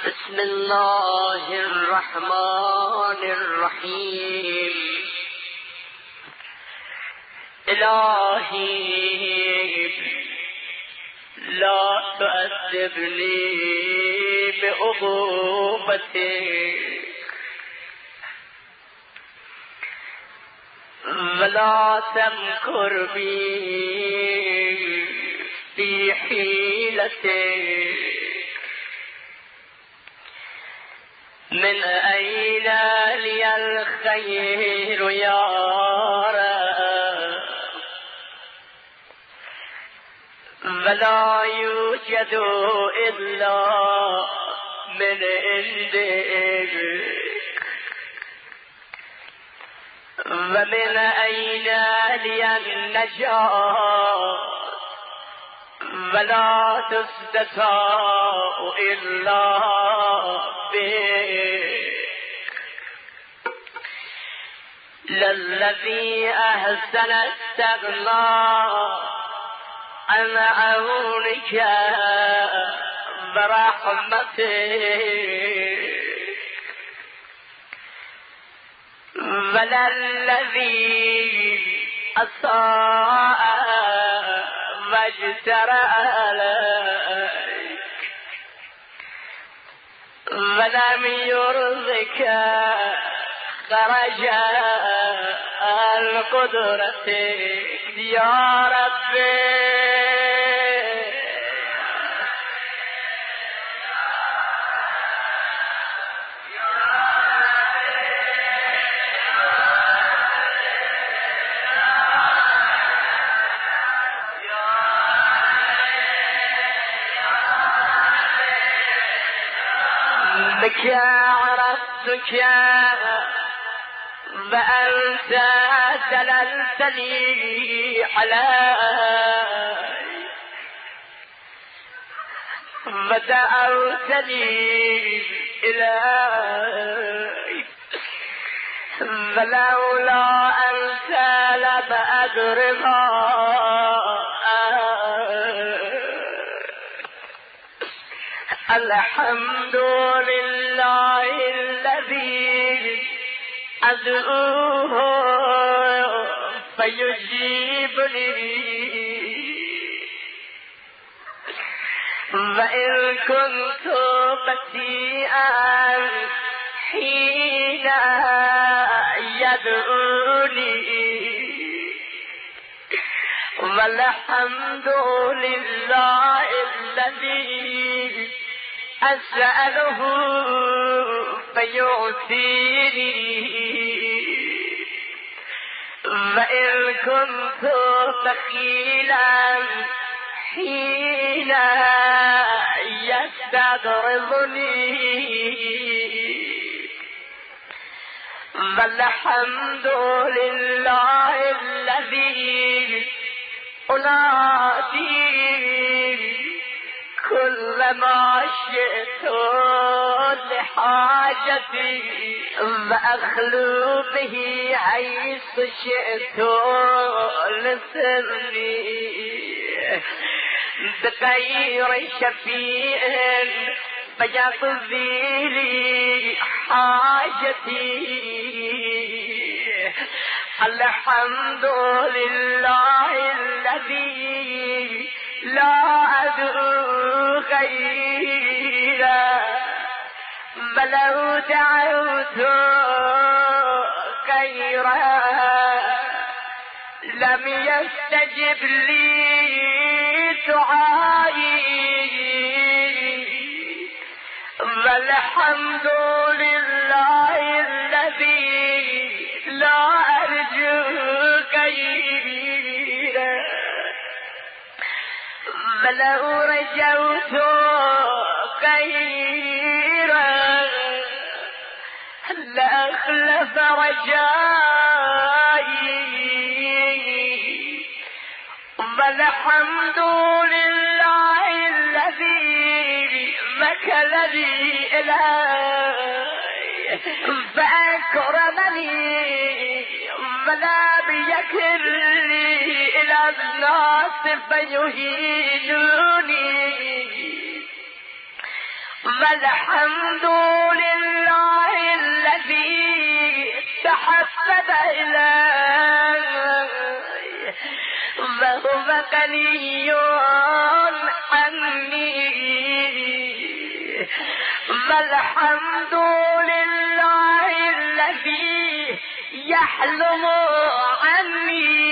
بسم الله الرحمن الرحيم. إلهي لا تؤذبني بعقوبتك ولا تمكر بي في حيلتك. من أين لي الخير يا رب ولا يوجد إلا من عندك. ومن أين لي النجاة ولا تستطاع إلا بك. للذي أحسن استغنى عن عونك برحمتك وللذي أساء واجترأ عليك ولم يرزك خرج عن قدرتك يا ربي. بك عرفتك وأنت دللتني عليك ودعوتني إليك ولولا أنت لم أدر ما الحمد لله الذي أدعوه فيجيبني وإن كنت بطيئا حين يدعوني والحمد لله الذي أسأله فيعطيني وإن كنت بخيلا حين يستغرضني والحمد لله الذي أنادي كل ما شئت لحاجتي وأخلو به حيث شئت لسري بغير شفيع فيقضي لي حاجتي. الحمد لله الذي لا أدعو غيره ولو دعوت غيره لم يستجب لي دعائي. والحمد لله الذي لا أرجو غيره ولو رجوت غيره لأخلف رجائي. والحمد لله الذي مكلني إليه فأكرمني ولا بيكلني إلى الناس فيهينوني والحمد لله الذي تحبب إلي وهو غني عني والحمد لله الذي يحلم عني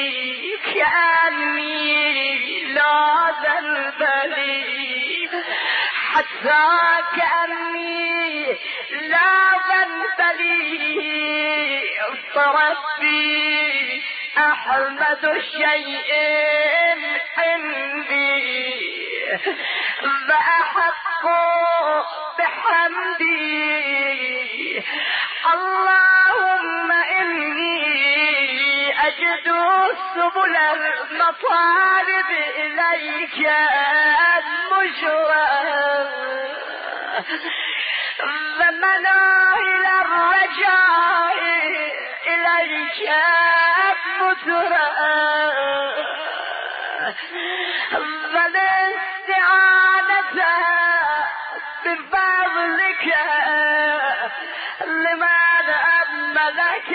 كأني لا ذنب لي حتى كأني لا ذنب لي فربي أحمد شيء عندي فأحق بحمدي اللهم إني أجد سبل المطالب إليك مجرى ومناهل الرجاء إليك مترى والاستعانة بفضلك لمن أملك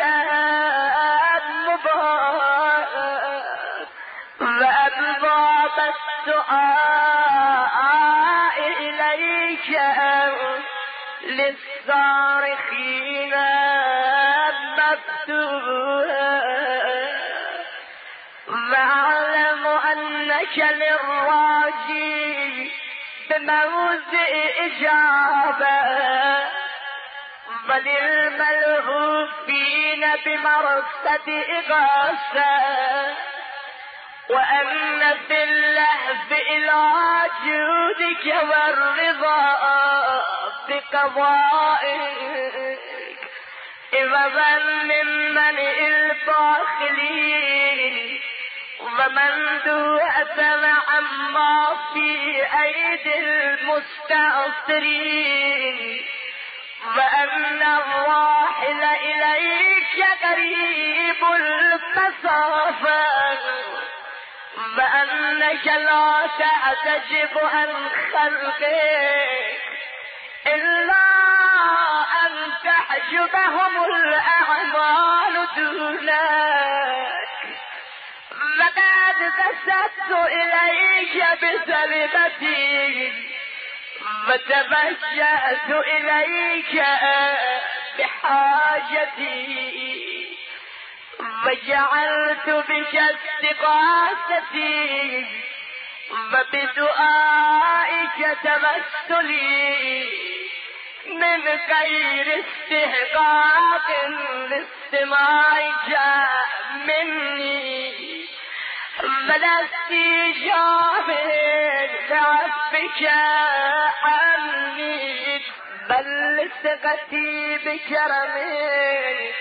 مبارك وأبواب الدعاء إليك للصارخين مفتوحة واعلم أنك للراجي بموضع إجابة وللملهوفين بمرصد إغاثة وأن في اللهف إلى جودك والرضا بقضائك عوضا ممن الباخلين ومن دوأت عما في أيدي المستعصرين وأن الراحل إليك قريب المسافة وأنك لا تعتجب عن خلقك إلا أن تحجبهم الأعمال دونك وقد بسطت إليك بسلمتي وتبجأت إليك بحاجتي وجعلت بك استغاثتي وبدعائك تمثلي من غير استحقاق لاستماعك مني ولا استجاب لعفك عني بل لثقتي بكرمك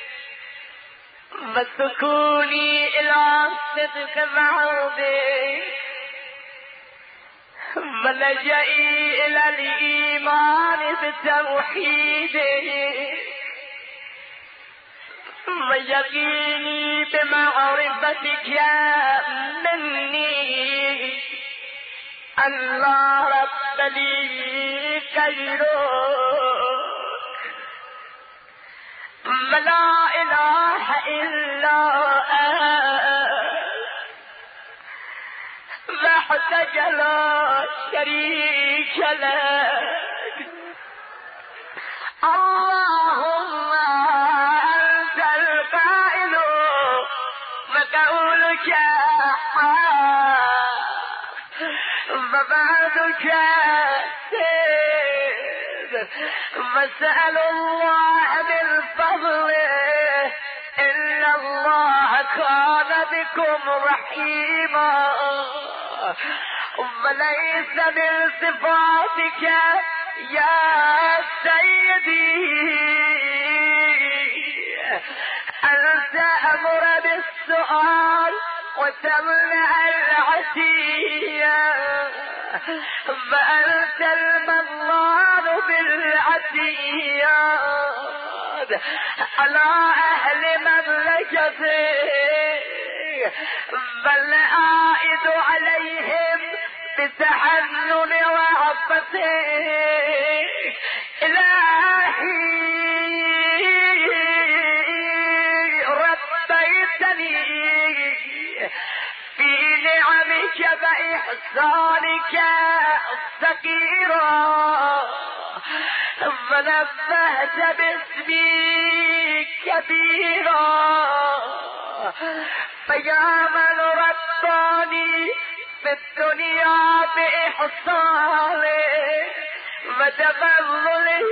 وسكوني إلى الصدق وعودك ولجئي إلى الإيمان بتوحيدك ويقيني بمعرفتك مني أن لا رب لي غيرك ولا إله إلا أنت وحدك لا شريك لك اللهم أنت القائل وقولك حق وبعدك سيد واسأل الله من فضله إن الله كان بكم رحيما وليس من صفاتك يا سيدي أن تأمر بالسؤال وتمنع العشية فأنت المنان بالعشيات على أهل مملكتك بل أعد عليهم بتحنن وعطف رأفتك إلهي ربيتني في نعمك بإحسانك الصغيرة فنبهت باسمي كبيرا فيا من رباني في الدنيا بإحسانه وتفضله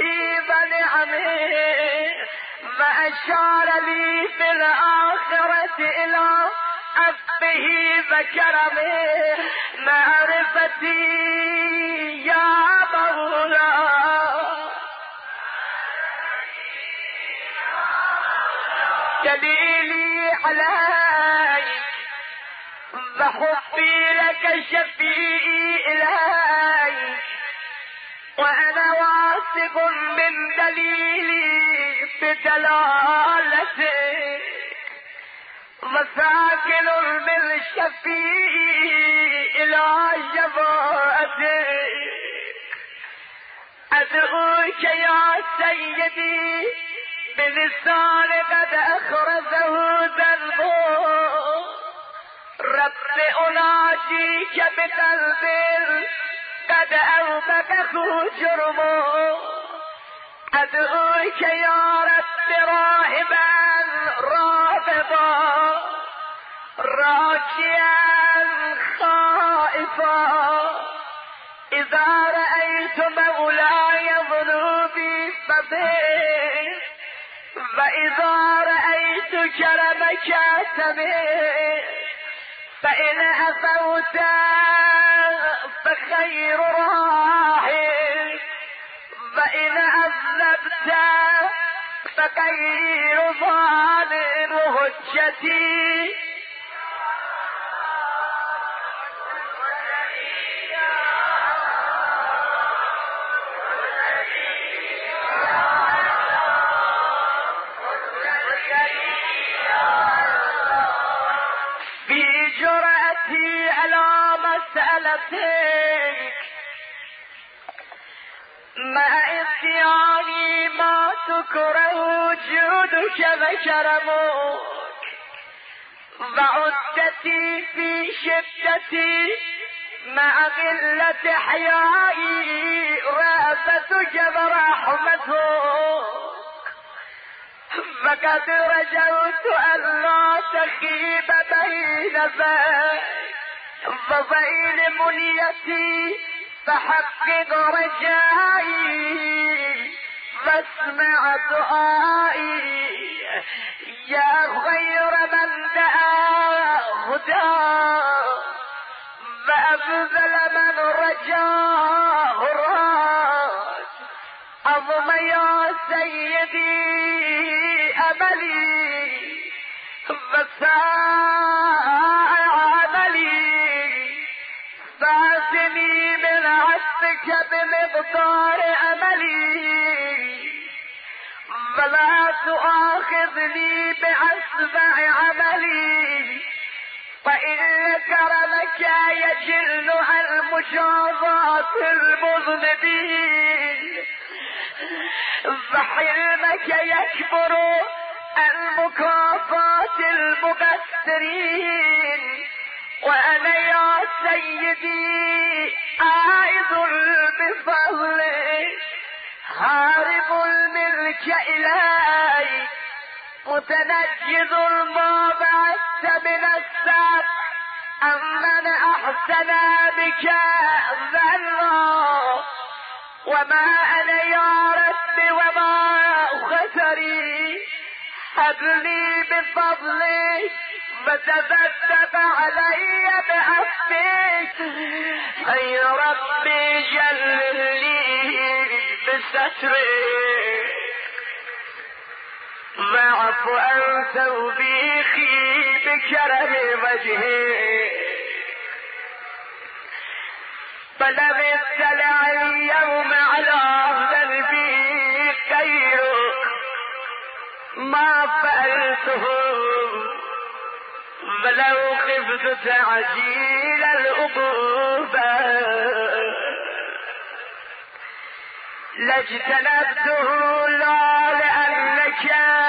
ونعمه وأشار لي في الآخرة إلى عفه وكرمه معرفتي يا مولاي دليلي عليك وحبي لك شفيعي إليك وأنا واثق من دليلي بدلالتك وساكن من شفيعي إلى شفاعتك أدعوك يا سيدي بلسان قد أخرجه ذنبه رب أناجيك بقلب قد أوبكه جرمه أدعوك يا رب راهبا رابضا راجيا خائفا إذا رأيت مولاي ذنوبي فبه وإذا رأيت كرمك سمه فإن أفوت فخير راحل وإن أذنبت فخير ظالم هجتي مسألتك مع إتياني ما تكره جودك وكرمك وعدتي في شدتي مع قلة حيائي رأفتك ورحمتك فقد رجوت أن لا تخيب بين وبين منيتي فحقق رجائي واسمع دعائي يا خير من دعا هداه وأفضل من رجاه راد عظم يا سيدي أملي وساء عملي فاعتني من عفك بمقدار أملي ولا تؤاخذني بأسبع عملي فإن كرمك يجل عن مجازات المذنبين وحلمك يكبر عن مكافاة المقصرين وأنا يا سيدي عائد بفضلك هارب الملك إليك متنجد ما بعثت من السبب أمن أحسن بك ظنا وما أنا يا رب وما خسري هب لي بفضلك وتبتب علي بعفك أي ربي جللي بسترك واعف عن توبيخي بكرم وجهك فلم يطلع اليوم على ذنبي غيرك ما فعلته ولو خفت تعجيل العقوبة لاجتنبته لا لأنك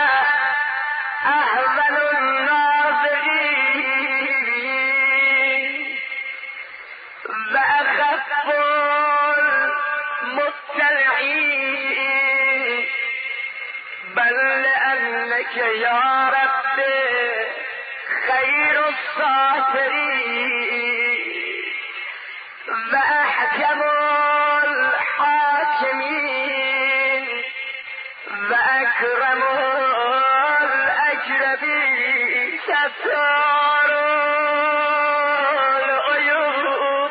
أهبل الناظرين وأخف المطلعين، بل لأنك يا رب خير الساترين وأحكم الحاكمين وأكرم الأجربين، ستار العيوب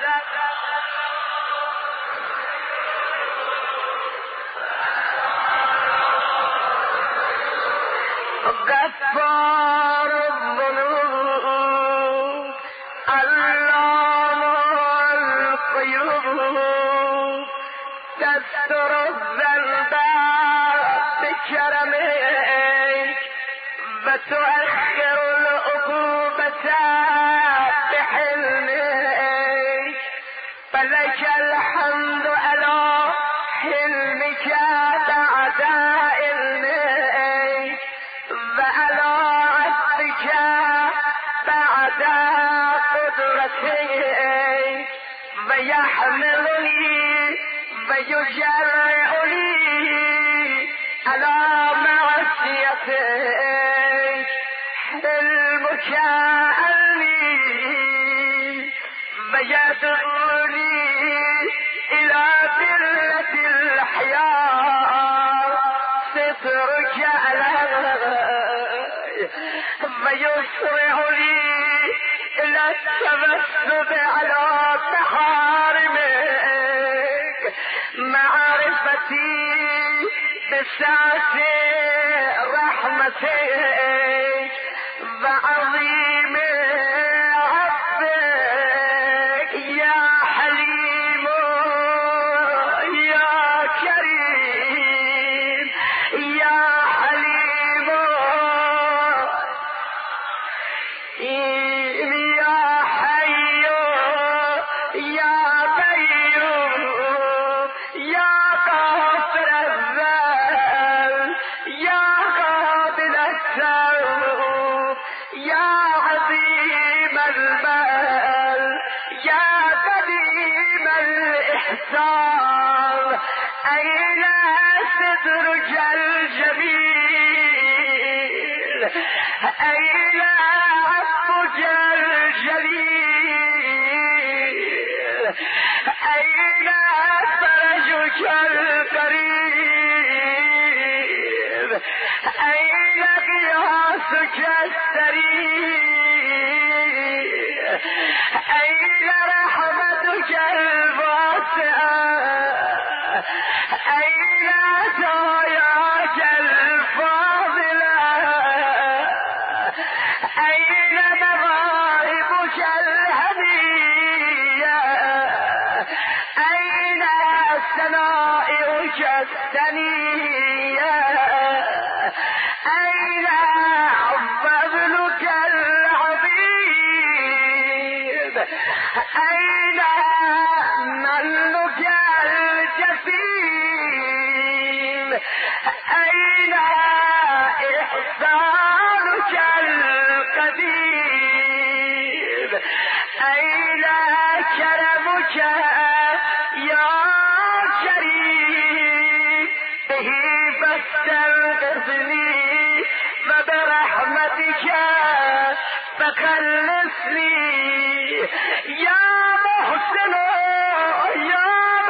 غفار الذنوب علام الغيوب، تستر الذنب بكرمك وتؤخر العقوبة بحلمك، فلك الحمد على حلمك بعد علمك وعلى عفوك بعد قدرتك، ويحملني ويجرعني على معصيتك، حلمك عني ويدعوني إلى بلة الحياة، سترك علي ويسرعني إلى التبسم على محارمك، معرفتي بسعة رحمتك وعظيم عفوك، يا حليم يا كريم يا حليم يا حي يا قيوم يا غافر الذنب يا قابل التوب يا عظيم البال يا قديم الإحسان، أين سترك الجميل، أين عفوك الجليل، أين فرجك القريب، أين قياسك السريع، أين رحمتك الواسعة، أين عطاياك الفاضلة، أين مواهبك الهدية، أين سنائك الثنية، أين فضلك العظيم، أين منك الجسيم، أين إحسانك القديم، أين كرمك يا كريم، به فاستنقذني وبرحمتك فخلصني، يا محسن يا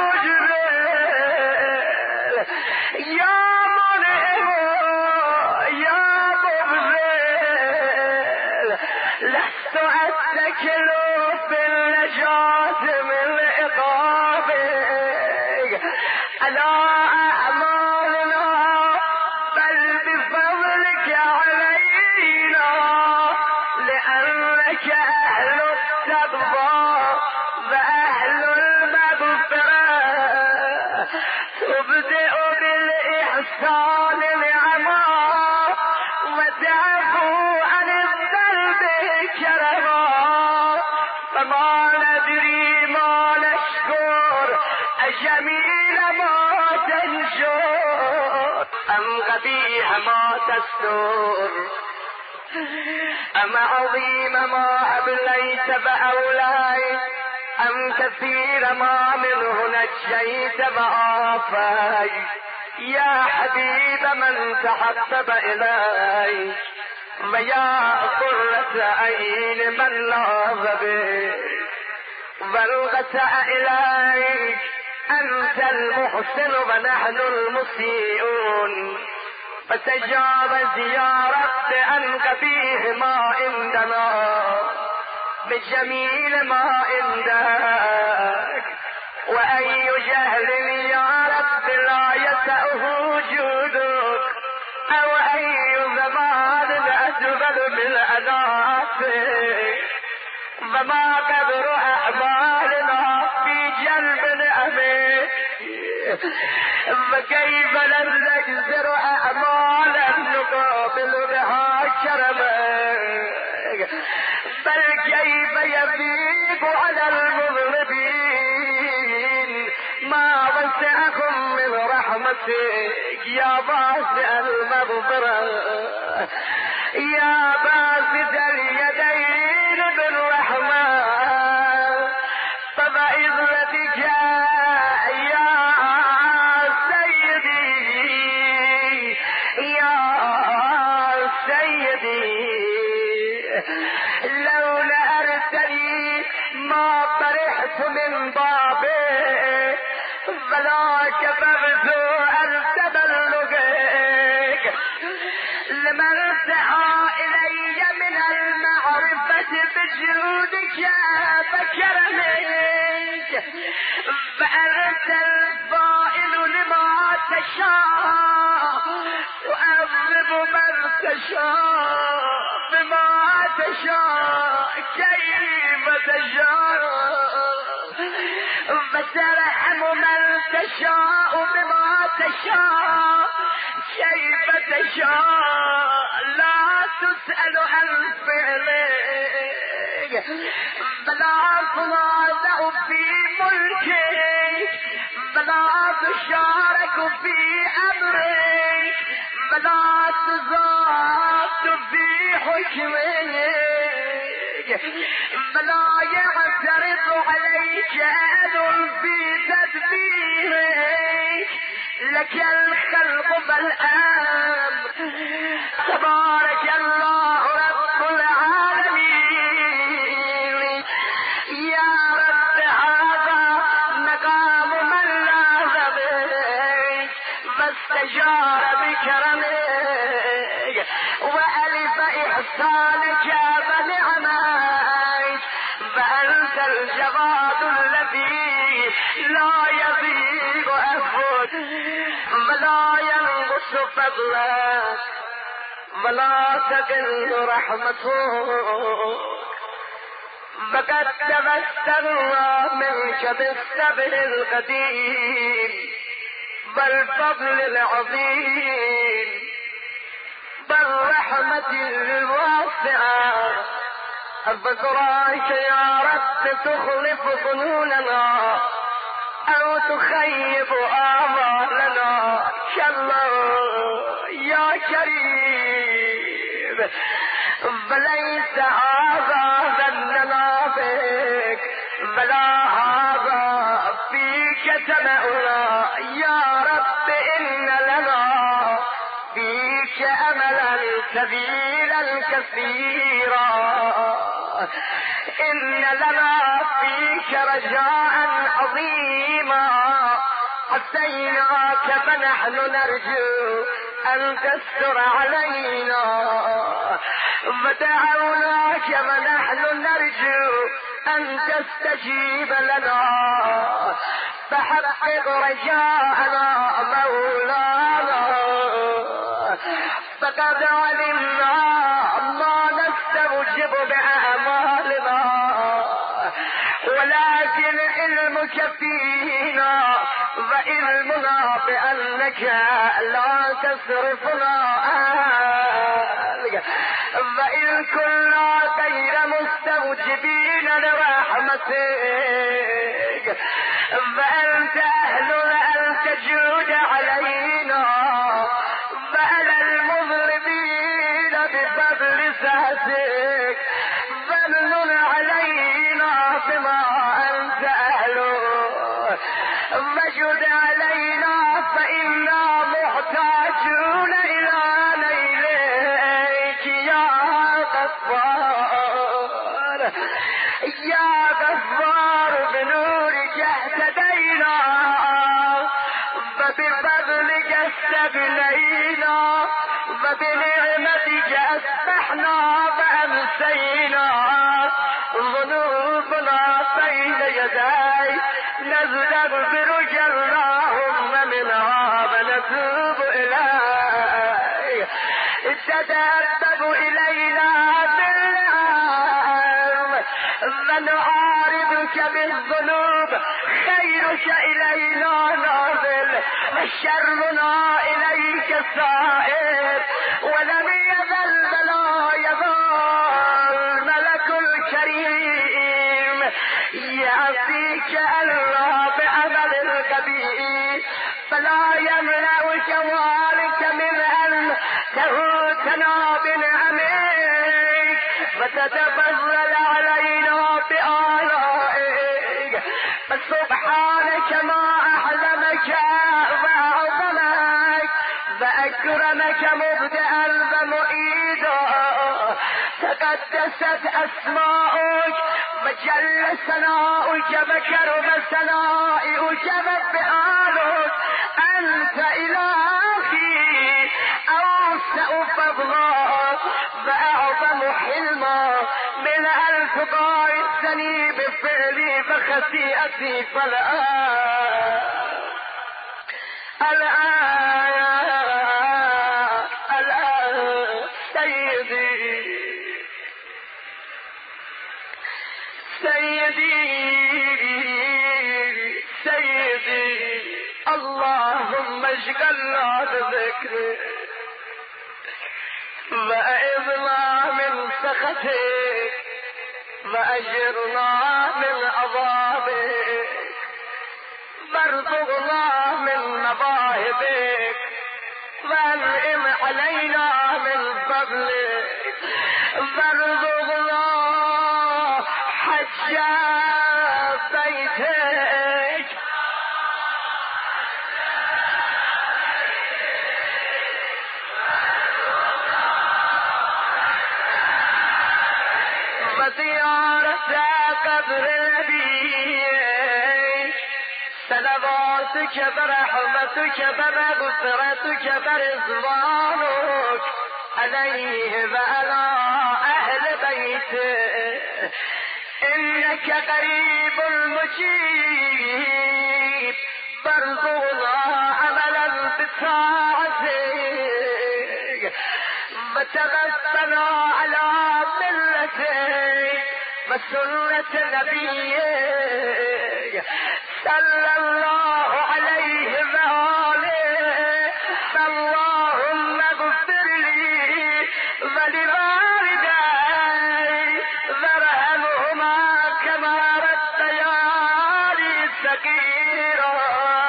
مجبر يا منعم يا مبذل، لست أتكل في النجاة من عقابك على أعمالنا، بل بفضلك علينا، لأنك أهل التقوى وأهل المغفرة، تبدئ بالإحسان نعما وتعفو عن الذنب كرما، فما ندري ما نشكر أجميل ما قبيح ما تستر أما عظيم ما أبليت فأوليت أم كثير ما منه نجيت فعافيت يا حبيب من تحبب إليك ويا قرة عين من لاذ بك والغت إليك أنت المحسن ونحن المسيئون فتجاوز يا رب عن قبيح ما عندنا بجميل ما عندك وأي جهل يا رب لا يسعه وجودك أو أي زمان أجبل بالأنافق وما قدر أعمالنا في جلب نعمك وكيف لن نجزر أعمالا نقابل بها كرمك بل كيف يفيق على المذنبين ما وسعكم من رحمتك يا باسع المغفرة يا باسط اليدين بالرحمة فبإذنتك يا سيدي يا سيدي لولا أرسلي ما فرحت من بابك ولا كفرت أن تبلغك لمن سعى إلي من المعرفة بجودك فكرمك فأنت الفائل لما تشاء وأضرب من تشاء بما تشاء كيف تشاء وترحم من تشاء بما تشاء كيف تشاء لا تسأل عن فعلك بلا تنازع في ملكك بلا تشارك في أمرك بلا تزاد في حكمك بلا يعترض عليك أحد في تدبيرك لك الخلق والأمر تبارك الله رب العالمين يا رب هذا مقام من لاذ بك فاستجار بكرمك وألف إحسانك ونعمك فأنت الجواد الذي لا يضيق عفوك ولا ينقص فضلك ولا تقل رحمتك فقد تمسكنا منك بالصبر القديم والفضل العظيم بالرحمة الواسعة بذراك يا رب تخلف ظنوننا أو تخيب آمالنا كلا يا كريم فليس هذا ذننا بك ولا هذا فيك تمعنا يا رب إن لنا فيك أملا كبيرا كثيرا إن لنا فيك رجاء عظيما أتيناك فنحن نرجو أن تستر علينا ودعوناك ونحن نرجو أن تستجيب لنا فحقق رجاءنا مولانا فقد علمنا ما نستوجب بأعمالنا ولكن علمك فينا وعلمنا بأنك لا تصرفنا وإن كنا غير مستوجبين لرحمتك فأنت أهل أن تجود علينا فبفضلك استغنينا وبنعمتك أصبحنا وأمسينا ذنوبنا بين يديك نستغفرك اللهم منها ونتوب إليك تتأبب إلينا بالله ونعارضك بالذنوب خيرك إلينا نازل وشرنا إليك سائر ولم يزل ولا يزال ملك الكريم يعطيك الله بعمل القبيح فلا يمنع جوارك من أن تهوتنا بنعمك وتتفضل علينا بآلائك فسبحانك ما أعظمك وأعظمك وأكرمك مبدأ ومعيدا تقدست أسماؤك وجل ثناؤك وكرم ثنائك وفعالك أنت إلهي أوسع فضلا وأعظم حلما من أن تقايسني بفعلي وخطيئتي الآن سيدي اللهم اشغلنا بذكرك وأعذنا من سخطك وأجرنا من عذابك وارزقنا من مواهبك وانعم علينا من فضلك وارزقنا حج بيتك وزيارة قبر نبيك صلواتك ورحمتك ومغفرتك ورضوانك عليه وعلى أهل بيته إنك قريب مجيب وارزقنا عملا بطاعتك وتوفنا على ملتك وسنة نبيك صلى الله عليه وآله اللهم اغفر لي ولوالدي وارحمهما كما ربياني صغيرا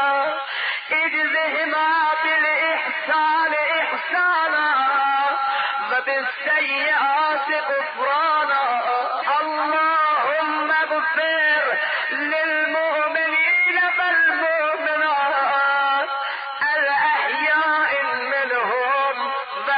اجزهما بالإحسان إحسانا وبالسيئات غفرانا اللهم اغفر للمؤمنين والمؤمنات الأحياء منهم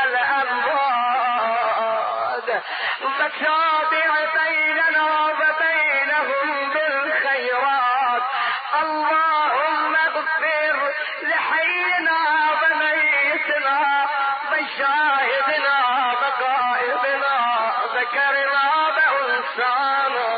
والأموات وتابع بيننا وبينهم بالخيرات اللهم اغفر لحينا وميتنا وشاهدنا وغائبنا ذكرنا وأنثانا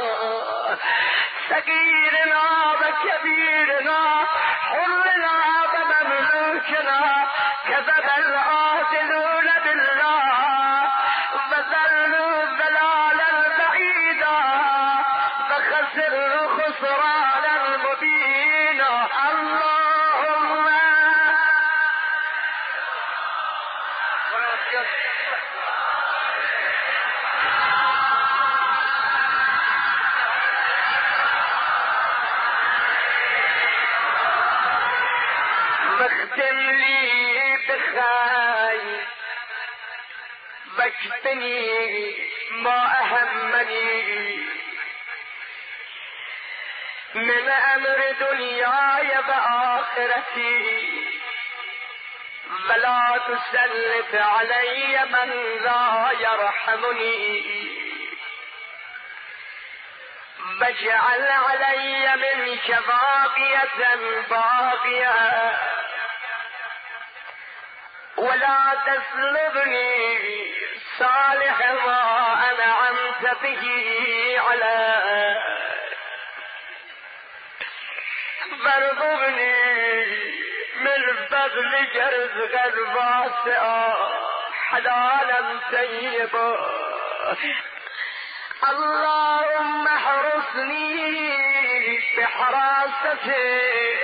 صغيرنا وكبيرنا حرنا ومملوكنا كذب العادلون بالله وذلوا ضلالا بعيدا وخسروا خسرانا مبينا اللهم واختم لي بخير واكفني ما أهمني من أمر دنياي وآخرتي ولا تسلط علي من لا يرحمني واجعل علي منك باقية باقية لا تسلبني صالح ما أنعمت به علي، فارزقني من فضلك رزقا واسعا حلالا طيبا. اللهم احرسني بحراستك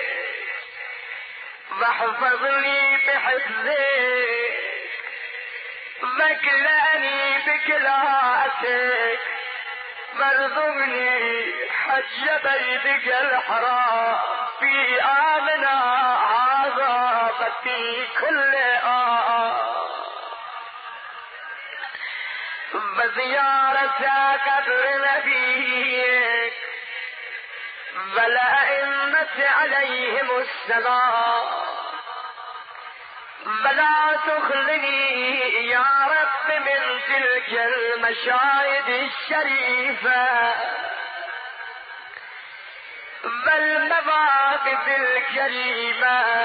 واحفظني بحفظك واكلأني بكلاءتك، وارزقني حج بيتك الحرام في آمنا هذا وفي كل وزيارة قبر نبيك والأئمة عليهم السلام، ولا تخلني يا رب من تلك المشاهد الشريفة والمواقف الكريمة.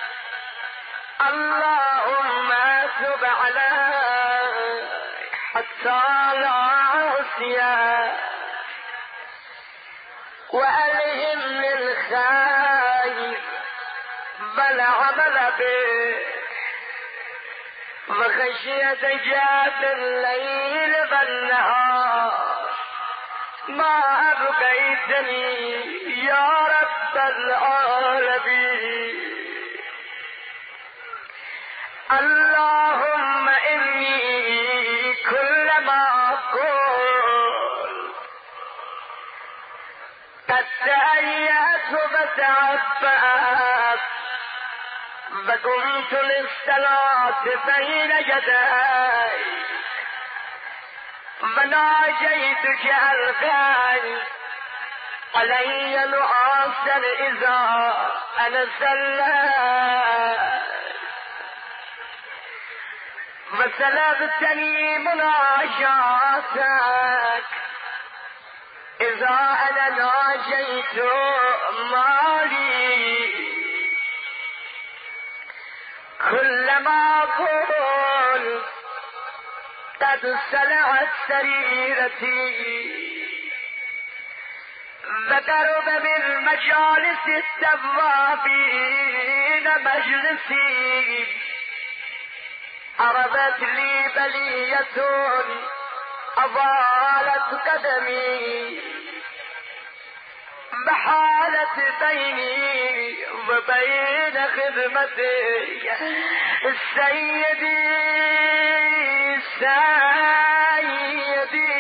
اللهم تب علي حتى لا أعصي، وألهمني الخير والعمل به، وخشيتك في الليل والنهار ما أبقيتني يا رب العالمين. اللهم إني كلما قلت قد تأيأت وتعبأت وقمت للصلاة بين يدي وناجيتك ألقاني علي نعاسا إذا أنا سليت، وسلبتني مناجاتك إذا أنا ناجيت مالي. كلما قلت قد سلعت سريرتي وقرب من مجالس التوابين مجلسي، عرضت لي بلية أضالت قدمي بحالة بيني وبين خدمتي سيدي سيدي.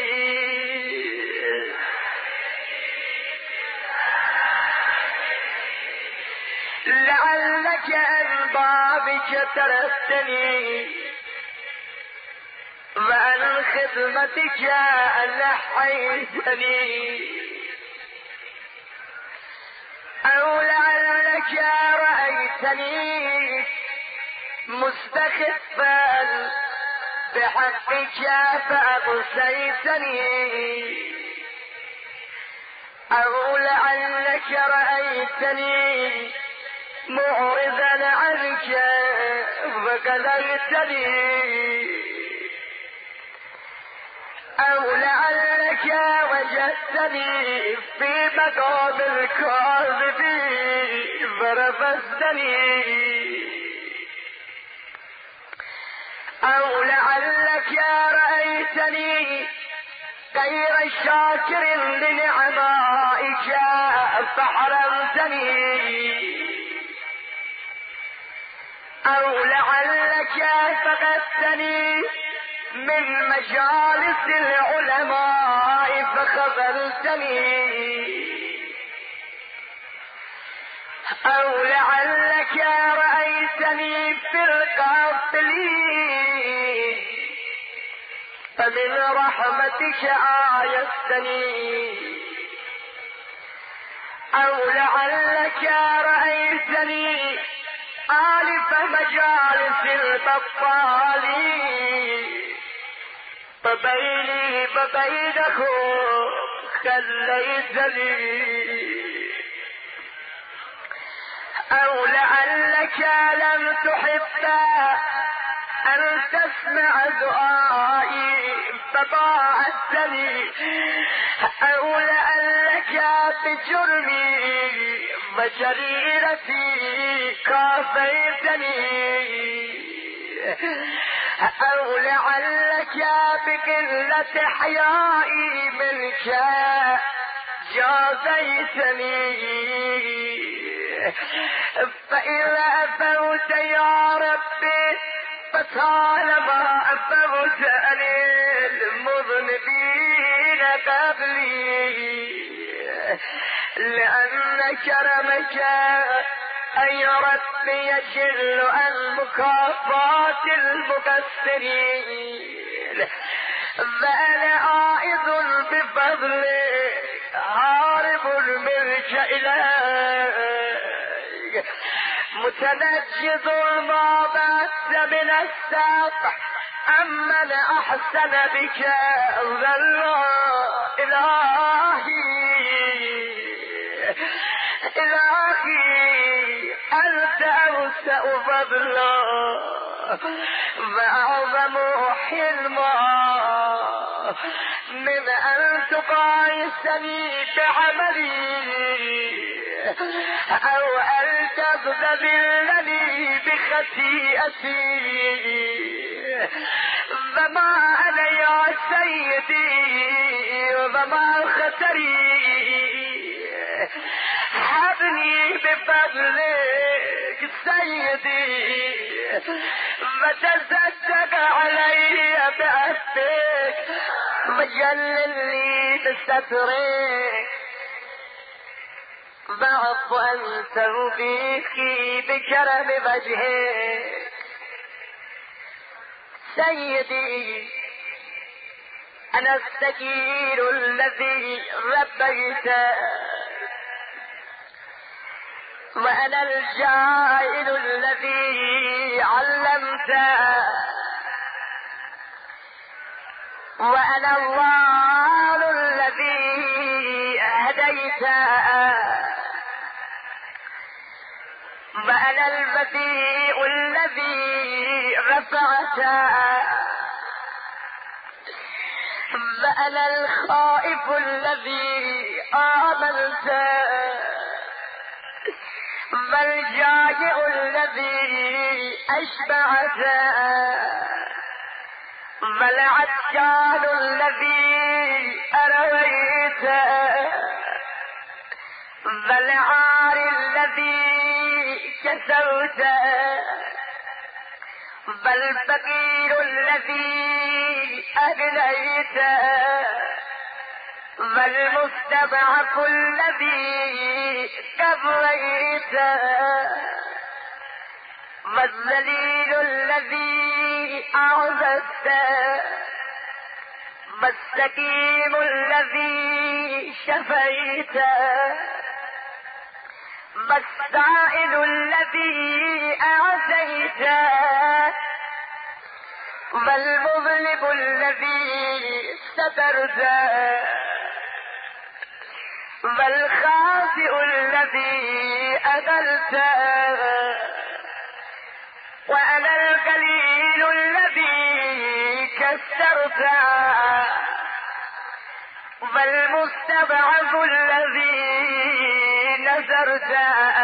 لعلك عن بابك تركتني وعن خدمتك نحيتني، أو لعلك رأيتني مستخفا بحقك فأقسيتني، أو لعلك رأيتني معرضا عنك فقدرتني، أو لعلك وجدتني في مقام الكاذبين فرفضتني، أو لعلك رأيتني غير شاكر لنعمائك فحرمتني، أو لعلك فقدتني من مجالس العلماء فخذلتني، أو لعلك رأيتني في القافلين فمن رحمتك آيتني، أو لعلك رأيتني آلف مجالس البطالين فبيني وبينهم خليتني، أو لعلك لم تحب أن تسمع دعائي فباعدتني، أو لعلك بجرمي وجريرتي كافيتني، أو لعلك بقلة حيائي منك جازيتني. فإذا أفوت يا ربي فطالما أفوت عن المذنبين قبلي، لأن كرمك أي ربي يجل عن مكافاة المقصرين، فأنا عائد بفضلك هارب منك إليك، متنجد ما بات من الساق أمن أحسن بك ظل. إلهي أنت أوسع فضلا وأعظم حلما من أن تقايسني بعملي أو أن تغتبرني بخطيئتي. وما أنا يا سيدي وما خطري، حبني بفضلك سيدي وتصدق علي بأسك وجللني بسترك واعف عن توبيخي بكرم وجهك. سيدي أنا السكين الذي ربيته، وأنا الجاهل الذي علمته، وأنا الضال الذي هديته، وأنا البذيء الذي رفعته، وأنا الخائف الذي آمنته، والجائع الذي أشبعته، والعطشان الذي أرويته، والعار الذي كسوته، والفقير الذي أغنيته، والمستضعف الذي كبريته، والذليل الذي أعززته، والسقيم الذي شفيته، والسائل الذي أعزيته، والمظلم الذي سترته، والخاسئ الذي أذلته، وأنا القليل الذي كسرته، والمستضعف الذي نزرته،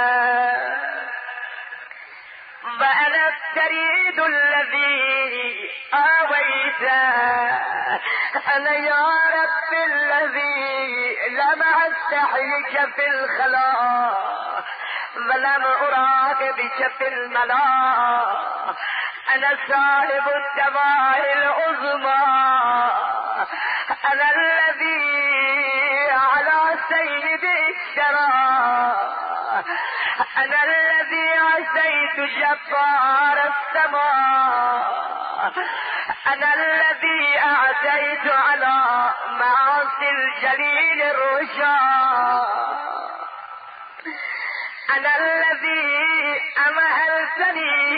وأنا التريد الذي آويته. أنا يا رب الذي لم أستحيك في الخلاء ولم أراقبك في الملا. أنا صاحب الدواء العظمى، أنا الذي على سيد الشرى، أنا الذي عصيت جبار السماء، أنا الذي أعتيت على معاصي الجليل الرشاد، أنا الذي أمهلتني،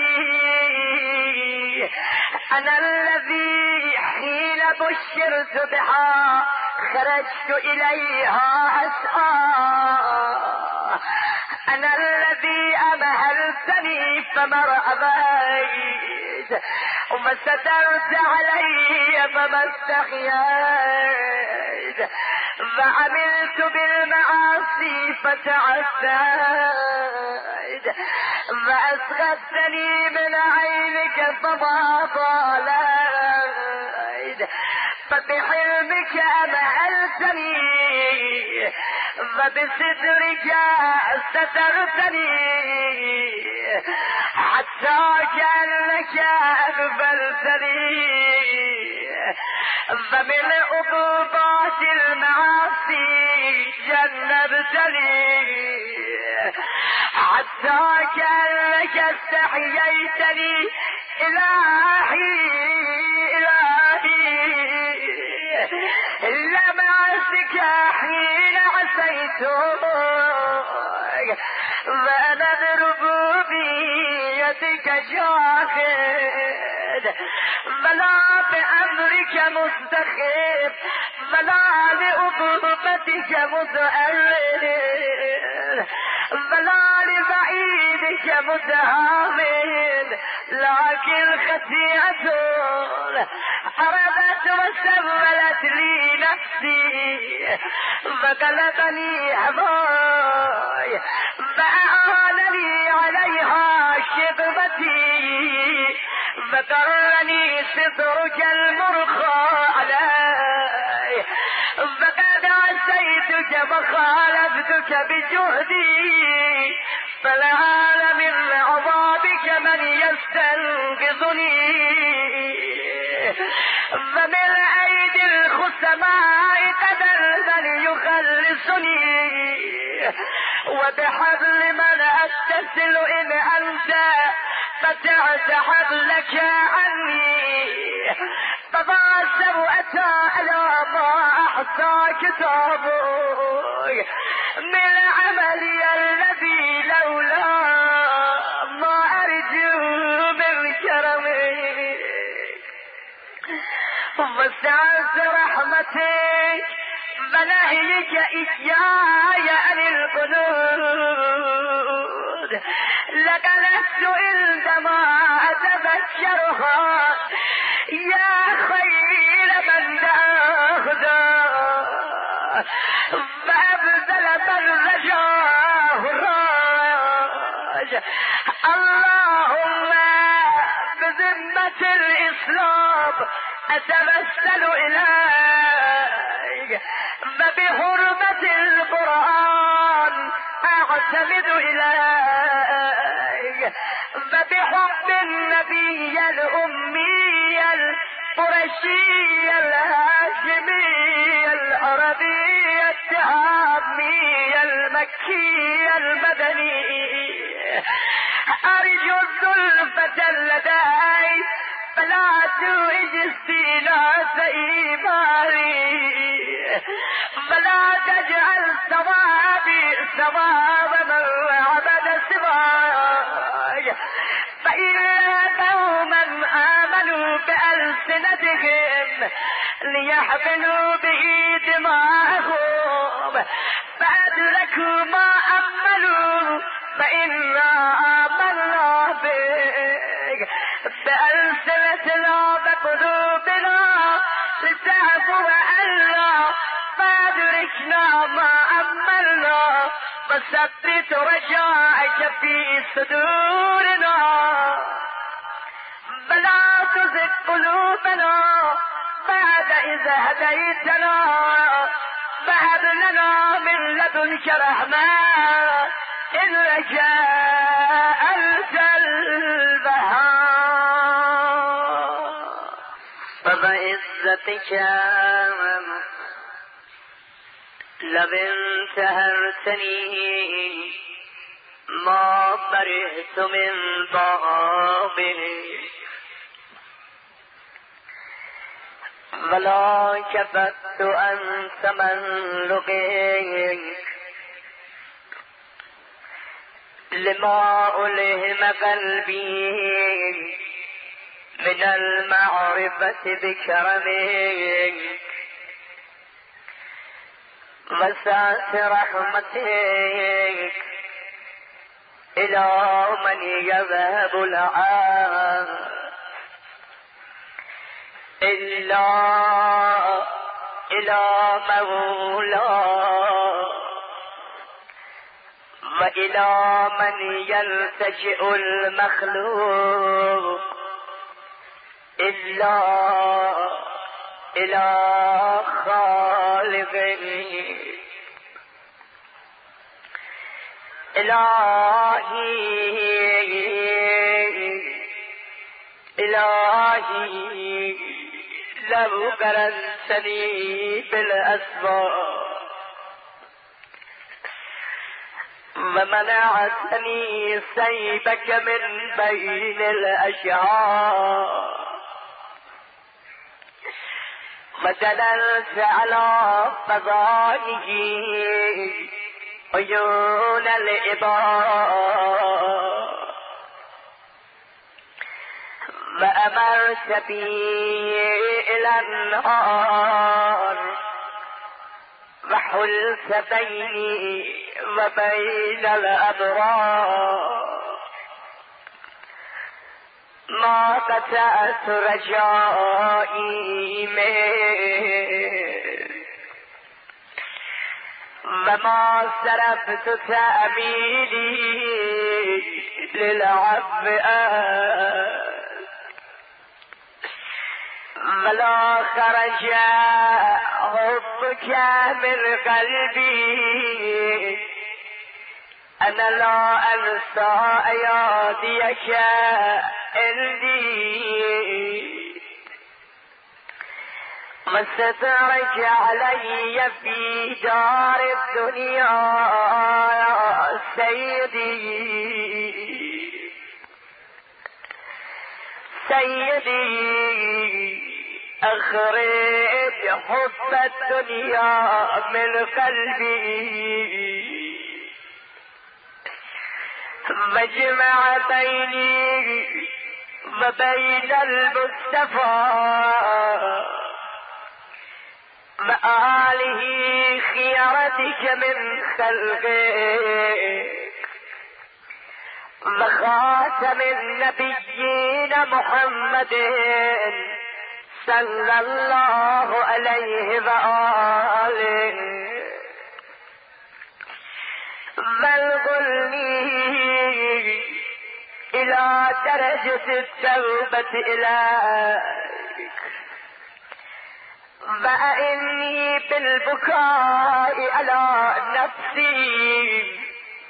أنا الذي حين بشرت بها خرجت إليها أسعى، أنا الذي أمهلتني فمرأبيت وما سترت علي فما استحييت فعملت بالمعاصي فتعسيت فأسخفتني من عينك فما طاليت فبحلمك أمهلتني فبسترك سترتني حتى كأنك أغفلتني فمن عقوبات المعاصي جنبتني حتى كأنك استحييتني إلهي إلا معسك حين عسيتك فأنا بربوبيتك جاحد فلا بأمرك مستخف فلا لعقوبتك متألل فلا لبعيدك متهاون لكن خطيئة عرضت وسولت لي نفسي فغلبني هواي فأعانني عليها شببتي فقرني سترك المرخى علي فقد عسيتك وخالفتك بجهدي فلعال من عذابك من يستنقذني فمن أيدي الخصماء قدر من يخلصني وبحبل من أتصل إن أنت فتعت حبلك عني فبعثوا أتى على ما أحصى كتابك من عملي الذي لولا ما أرجو من كرمك وسعت رحمتك فنهيك إياي عن القنوت لجلست عندما أتذكرها يا خير من تأخذه فأبذل من رجاه الراج اللهم بذمة الإسلام أتمثل إليك فبحرمة القرآن أعتمد إليك فبحب النبي الأمي القرشي الهاشمي العربي التهامي المكي المدني أرجو الزلفة لدي فلا توج استيلاس إيماني فلا تجعل ثوابي ثواب من عبد سواك فإن قوما آمنوا بألسنتهم ليحملوا به دماءهم فأدركوا ما أملوا فإنا آمنا بك بألسنتنا بقلوبنا لتعفو عنا فأدركنا ما أملنا وثبت رجائك في صدورنا فلا تزغ قلوبنا بعد إذ هديتنا فهب لنا من لدنك رحمة إنك أنت الوهاب فبعزتك لو انتهرتني ما برئت من بابه ولا كفت عن تملقك لما ألهم قلبي من المعرفة بكرمك وسعة رحمتك إلى من يذهب العام إلا إلى مولاه وإلى من يلتجئ المخلوق إلا إلى خالقه. إلهي لو قرنتني بالأسباب ومنعتني سيبك من بين الأشعار ودللت على فضائه عيون العباد وأمرت بي إلى النار وحلت بيني وبين الأبرار ما قطعت رجائي منك وما صرفت تأميلي للعفو ولا خرج حبك من قلبي أنا لا أنسى أياديك عندي وسترك علي في دار الدنيا سيدي أخرج حب الدنيا من قلبي واجمع بيني وبين المصطفى وآله خيرتك من خلقك وخاتم النبيين محمد صلى الله عليه وآله بلغني إلى درجة التوبة إليك وأعني بالبكاء على نفسي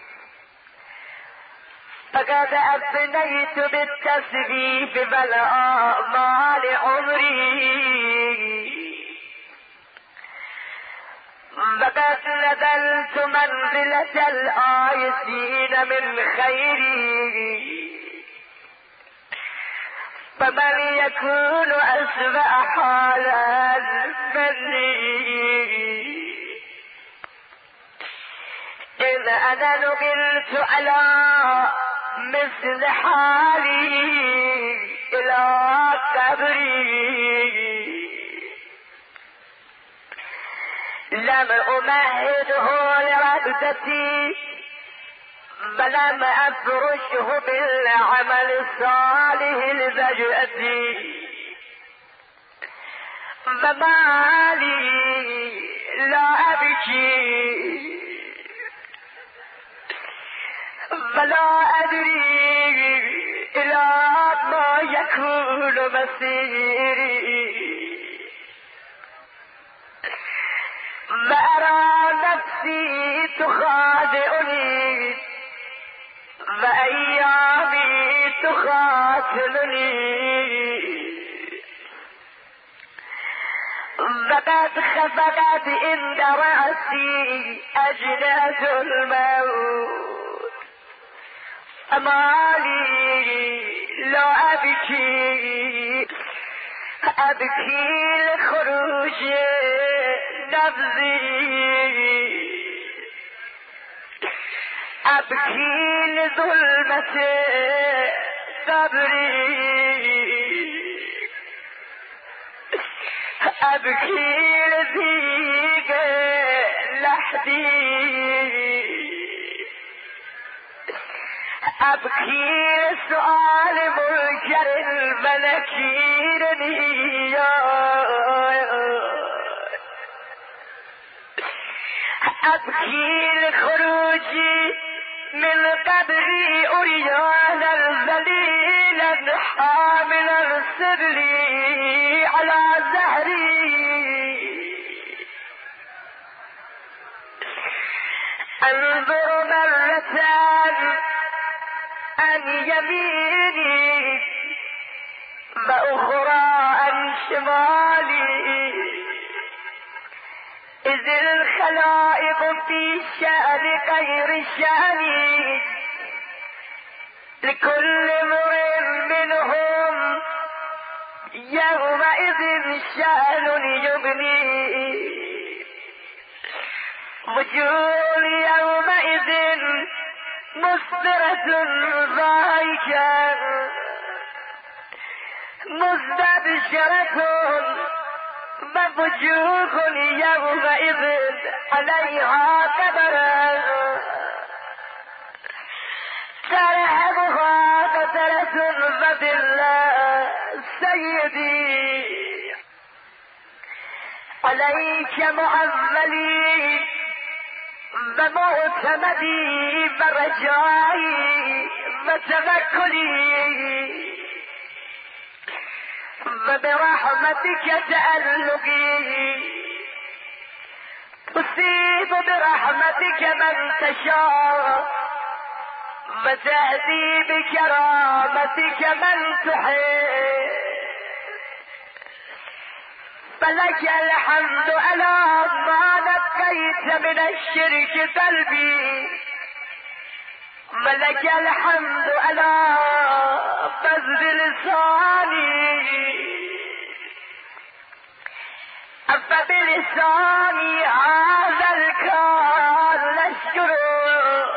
فقد أفنيت بالتسبيح والآمال عمري وقد نزلت منزلة الآيسين من خيري فمن يكون أسوأ حالا مني إن أنا نقلت على مثل حالي إلى قبري لم أمهده لردتي ولم أفرشه بالعمل الصالح الفجأتي فما لي لا أبكي ولا أدري إلى ما يكون مصيري وأرى نفسي تخادعني وأيامي تخاتلني وقد خفقت عند رأسي أجنة الموت أما لي لا أبكي لخروج نفسي أبكي لظلمة صبري أبكي لضيق لحدي أبكي سؤال منكر المنكيرني أبكي لخروجي من قبري أريانا ذليلا حاملا سري على زهري أنظر مرتان عن يميني وأخرى عن شمالي إذ الخلائق في شأن غير شأني لكل امرئ منهم يومئذ شأن يغني وجوه يومئذ مسفرة ضاحكة مستبشرة ووجوه يومئذ عليها كبرة ترهبها قترة وذلة سيدي عليك معذلي ومعتمدي ورجائي وتوكلي وبرحمتك تألقي تصيب برحمتك من تشاء وتهدي بكرامتك من تحب فلك الحمد على ما نقيت من الشرك قلبي ولك الحمد على فضل لساني فبلساني هذا الكون نشكرك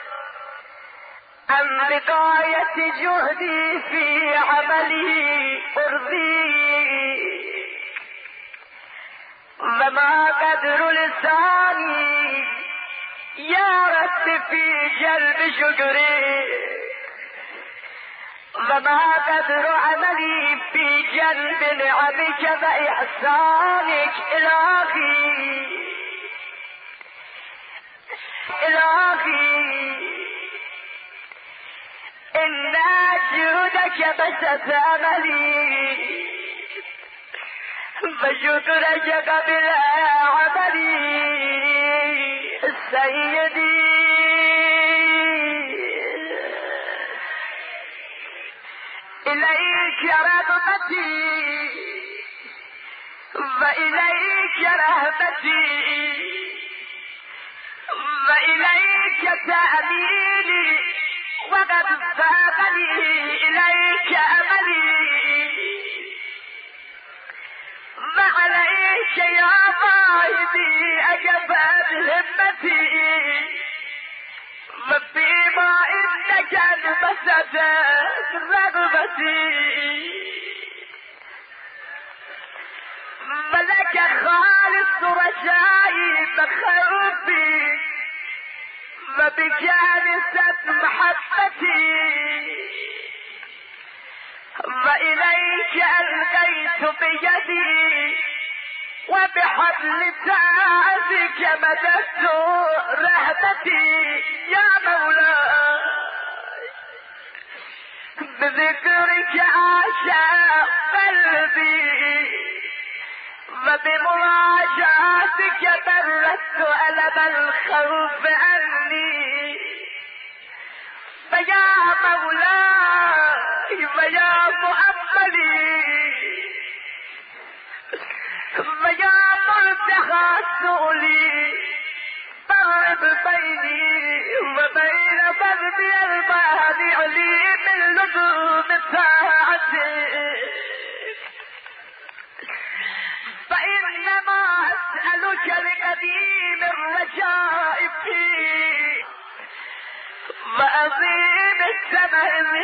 عن بقاية جهدي في عملي أرضيك وما قدر لساني يا رب في جلب شكري وما قدر عملي في جلب نعمك وإحسانك إلهي إلهي إن جودك بسط عملي وشكرك قبل عملي سيدي إليك رغبتي وإليك رهبتي وإليك تأميلي وقد فاقني إليك أملي وعليك يا قائدي أجبت همتي وفيما إنك انبسطت رغبتي ولك خالص رجائي وخوفي وبك أنست محبتي وإليك ألقيت بيدي وبحبل تعزك مددت رهبتي يا مولاي بذكرك عاشا قلبي وبمراجعتك بردت ألم الخوف عني فيا مولاي ويا مؤملي ويا منتهى سؤلي فرق بيني وبين قلبي المانع لي من لزوم ساعتك فإنما أسألك لقديم الرجاء فيك وأظيم الثمن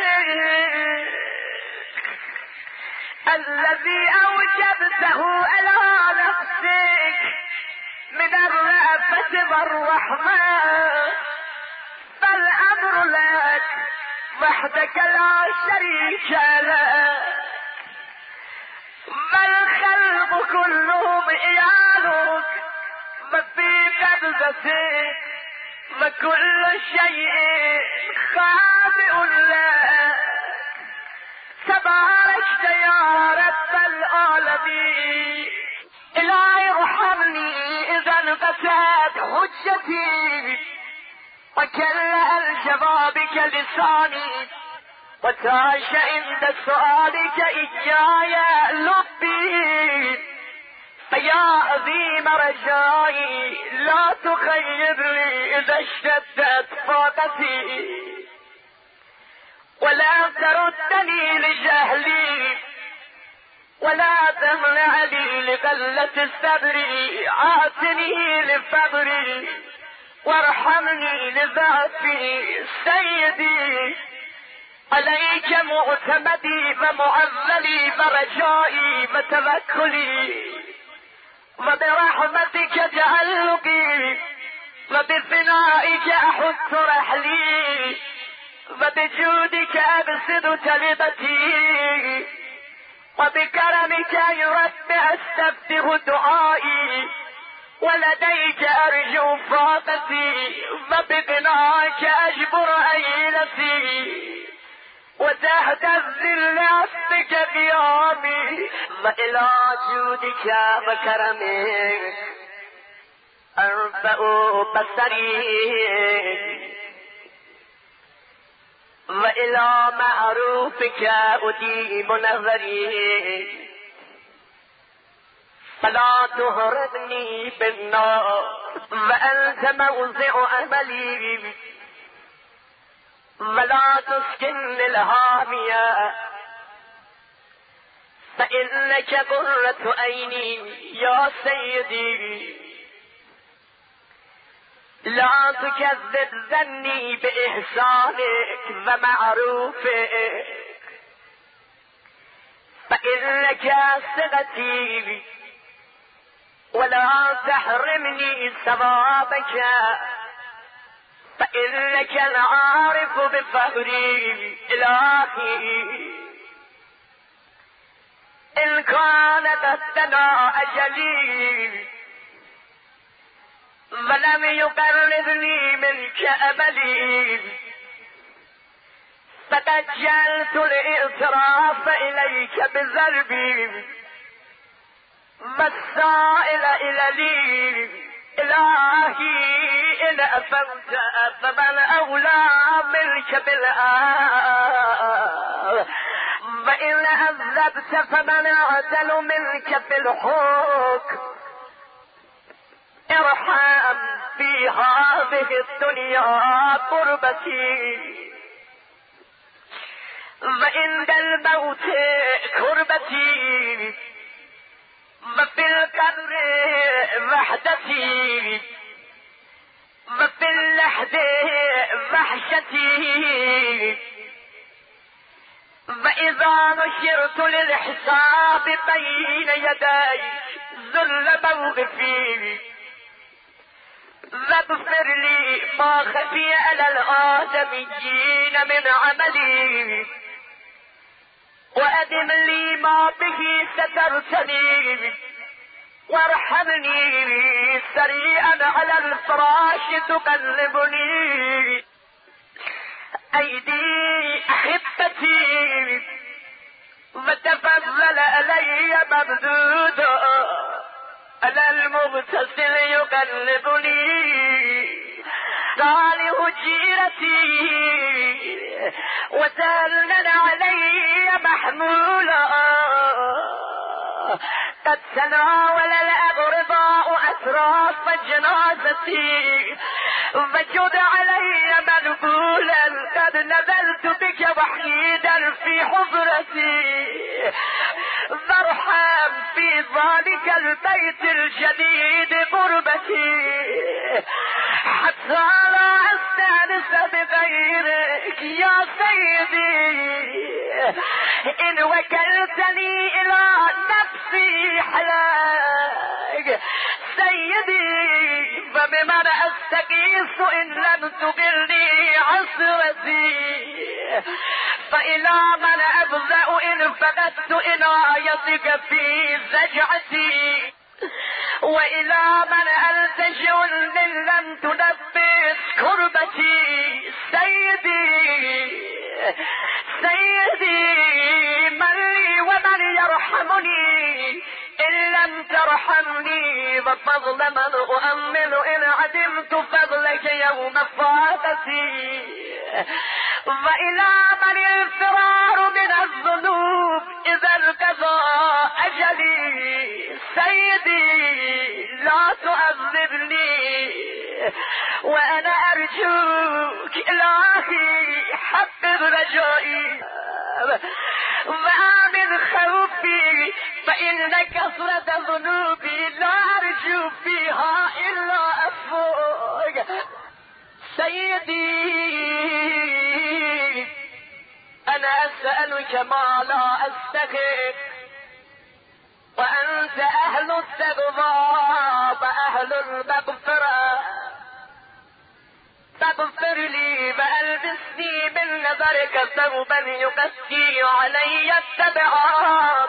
الذي أوجبته على نفسك من الرأفة والرحمة فالأمر لك وحدك لا شريك لك، والخلق كلهم عيالك، وفي قبضتك وكل شيء خاضع لك. تباركت يا رب العالمين. إلهي ارحمني إذا انقطعت حجتي وكلأ الجوابك لساني، وتعش عند سؤالك إياي لبي. فيا عظيم رجائي لا تخيبني إذا اشتدت فاقتي، ولا تردني لجهلي، ولا تمنع لي لقلة الصبر، عاتني لفقري وارحمني لضعفي سيدي. عليك معتمدي ومعذلي ورجائي وتوكلي، وبرحمتك تعلقي، وبثنائك احث رحلي، وبجودك ابسط تلبتي، وبكرمك يا رب استفتح دعائي، ولديك ارجو فاقتي، وبغناك اجبر ايلتي، وتحت الذل عصبك قيامي، والى جودك وكرمك ارفع بصري، وإلى معروفك أديم نظري. فلا تهربني بالنار وأنت موضع أملي، ولا تسكن الهامية فإنك قرة عيني يا سيدي. لا تكذب ظني بإحسانك ومعروفك، فإنك صلتي، ولا تحرمني ثوابك، فإنك العارف بفقري. إلهي إن كان قدنا أجلي ولم يقربني منك أملي، فتجلت الإعتراف إليك بذنبي، والسائل إلى لي. إلهي إن أفمت فمن أولى منك بالآب، وإن أذبت فمن أعدل منك بالحكم. ارحم في هذه الدنيا قربتي، وعند الموت كربتي، وفي القبر وحدتي، وفي اللحد وحشتي، وإذا نشرت للحساب بين يدي ذل موقفي، واغفر لي ما خفي على الآدميين من عملي، وأدم لي ما به سترتني، وارحمني سريعا على الفراش تقلبني. أيدي أحبتي وتفضل علي مردودا، على المغتسل يقلبني. صالح جيرتي وسلنا علي محمولا، قد تناول الأغرباء أطراف جنازتي، وجد علي منقولا قد نزلت بك وحيدا في حضرتي، فارحم في ذلك البيت الجديد قربتي، حتى لا أستأنس بغيرك يا سيدي. إن وكلتني إلى نفسي حلاق سيدي فبمن أستغيث إن لم تغلني عصرتي فإلى من أبدأ إن فقدت عنايتك في زجعتي وإلى من ألتجئ إن لم تنفس كربتي سيدي من لي ومن يرحمني إن لم ترحمني ففضل من أؤمل إن عدمت فضلك يوم فاتتي وإلى من الفرار من الذنوب إذا انقضى أجلي سيدي لا تؤذبني وأنا أرجوك إلهي حبب رجائي وآمن خوفي فإن كثرة ذنوبي لا أرجو فيها إلا أفوق سيدي أنا أسألك ما لا أستحق وأنت أهل التقوى وأهل المغفرة فاغفر لي فألبسني من نظرك ثوبا يغطي علي التبعات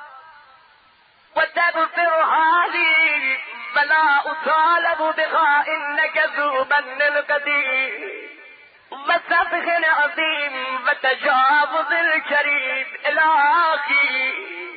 وتغفرها لي فلا أطالب بها إنك ذو من القدير وسفخ عظيم وتجاوز الكريم إلهي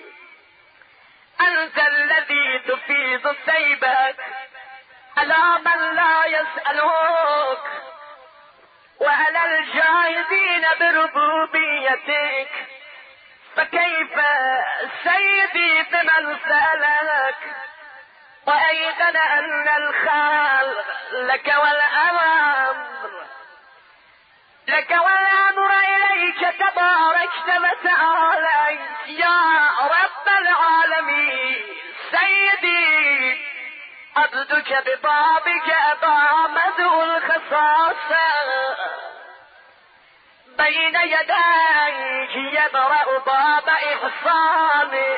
أنت الذي تفيض سيبك على من لا يسألوك وعلى الجاهدين بربوبيتك فكيف سيدي بمن سألك وأيقن أن الخالق لك والأمر إليك تباركت وتعاليت يا رب العالمين سيدي عبدك ببابك أبا مدعو الخصاصة بين يديك يبرأ باب إحصانك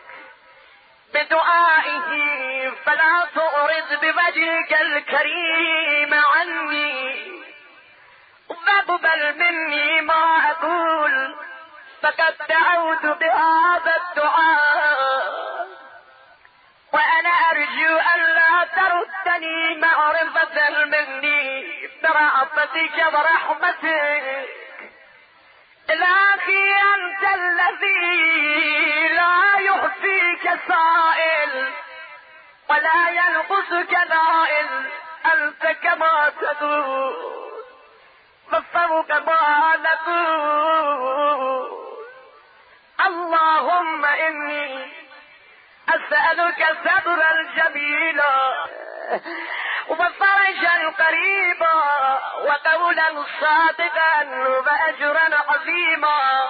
بدعائه فلا تؤرد بوجهك الكريم عني واقبل مني ما أقول فقد دعوت بهذا الدعاء وأنا أرجو أن لا تردني معرفة مني برأفتك ورحمتك إلهي أنت الذي لا يخفيك سائل ولا ينقصك نائل أنت كما تقول ففوق ما نقول اللهم إني أسألك صبرا جميلا وفرجا قريبا وقولا صادقا وأجرا عظيما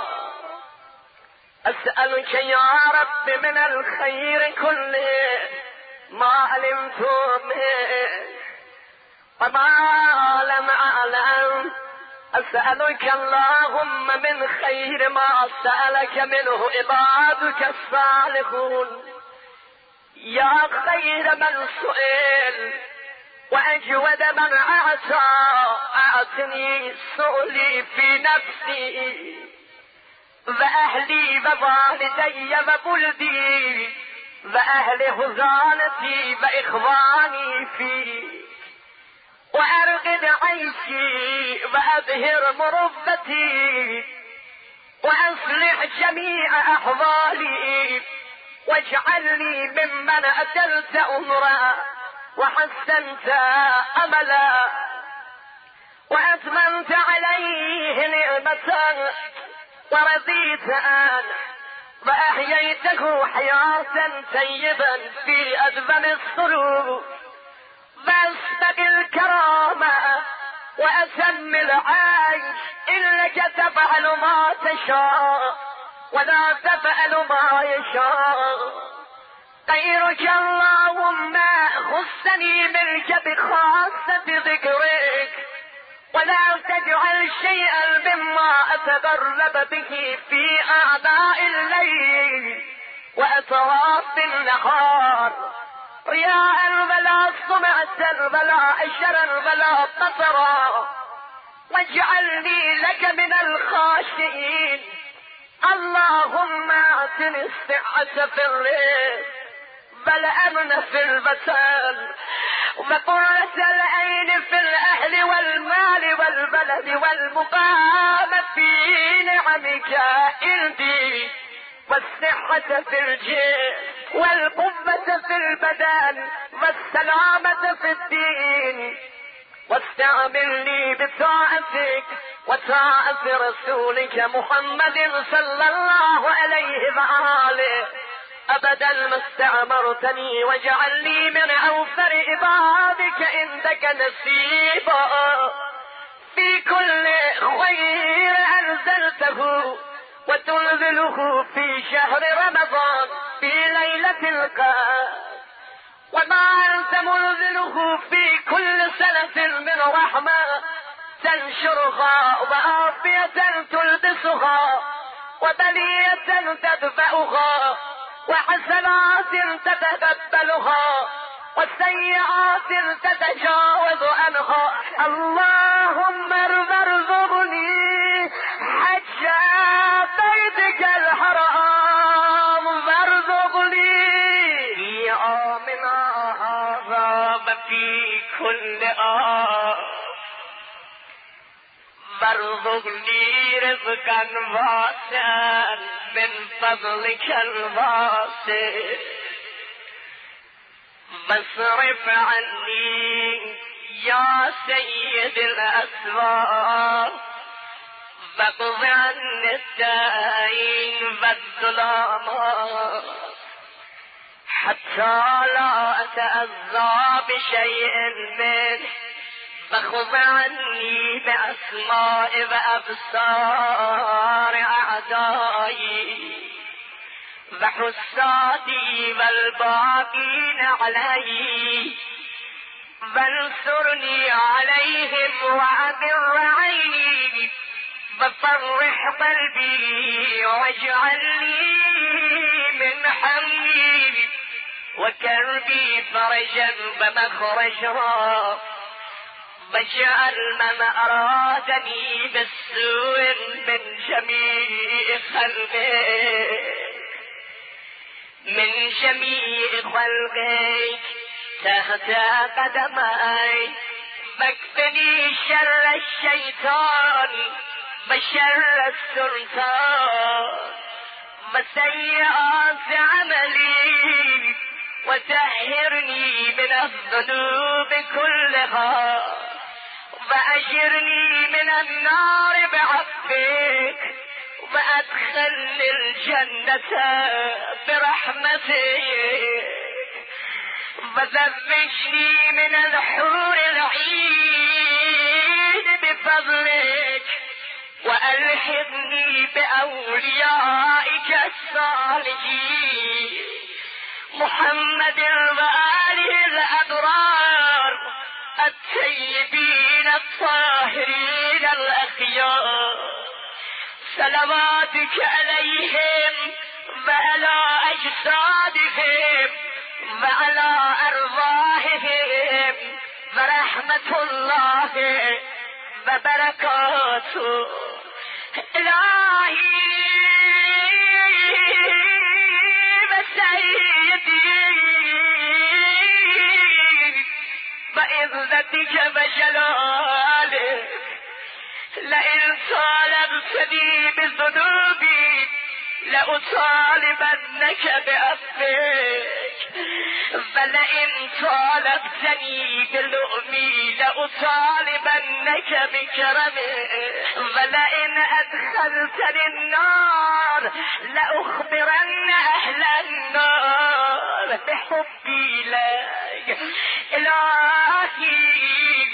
أسألك يا رب من الخير كله ما علمت منه وما لم أعلم أسألك اللهم من خير ما سألك منه عبادك الصالحون يا خير من سئل وأجود من أعطى أعطني سؤلي في نفسي وأهلي ووالدي وولدي وأهل هزالتي وإخواني فيه وأرقد عيشي وأظهر مربتي وأصلح جميع أحوالي واجعلني ممن أدلت أمرا وحسنت أملا وأتممت عليه نعمتك ورضيت عنه وأحييته حياة طيبا في أدبن السرور فاستق الكرامة وأسم العيش إنك تفعل ما تشاء ولا تفعل ما يشاء غيرك اللهم خصني منك بخاصة ذكرك ولا تجعل شيئا مما أتقرب به في آناء الليل وأطراف النهار رياء ولا سمعة ولا أجرا ولا قصرا، واجعلني لك من الخاشعين. اللهم اعطني الصحة في الرزق والأمن في البطن وقرة العين في الأهل والمال والبلد والمقام في نعمك عندي، والصحة في الجسم والقوة في البدن والسلامة في الدين. واستعملني بطاعتك وطاعة رسولك محمد صلى الله عليه وآله أبدا ما استعمرتني، واجعل لي من أوفر عبادك عندك نصيبا في كل خير أنزلته وتنزله في شهر رمضان في ليلة القدر، وما أنت منزله في كل سنة من رحمة تنشرها وعافية تلبسها وبلية تدفعها وحسنات تتقبلها والسيئات تتجاوز عنها. اللهم ارزقني حج بيتك الحرام وارزقني في عامنا هذا وفي كل وارزقني رزقا واسعا من فضلك الواسع، واصرف عني يا سيد الأسواق، واقض عني الدين والظلامات حتى لا أتأذى بشيء منه، فخذ عني بأسماء وأبصار أعدائي وحسادي والباقين علي، وانصرني عليهم وأبر عيني وفرح قلبي، واجعل لي من حمي وكربي فرجا ومخرجا، واجعل من أرادني بالسوء من جميع خلقك تحت قدمي، واكفني شر الشيطان وشر السلطان وسيئات عملي، وطهرني من الذنوب كلها، وأجرني من النار بعفوك، وأدخلني الجنة برحمتك، وزوجني من الحور العين بفضلك، وألحقني بأوليائك الصالحين محمد وآله الأبرار الطيبين الطاهرين الأخيار، صلواتك عليهم وعلى أجسادهم وعلى أرواحهم ورحمة الله وبركاته. إلهي وسيدي بعزتك وجلالك، لئن طالبتني بذنوبي لأطالبنك بعفوك، ولئن طالبتني بلؤمي لأطالبنك بكرمك، ولئن أدخلتني النار لأخبرن أهل النار بحبي لك. إلهي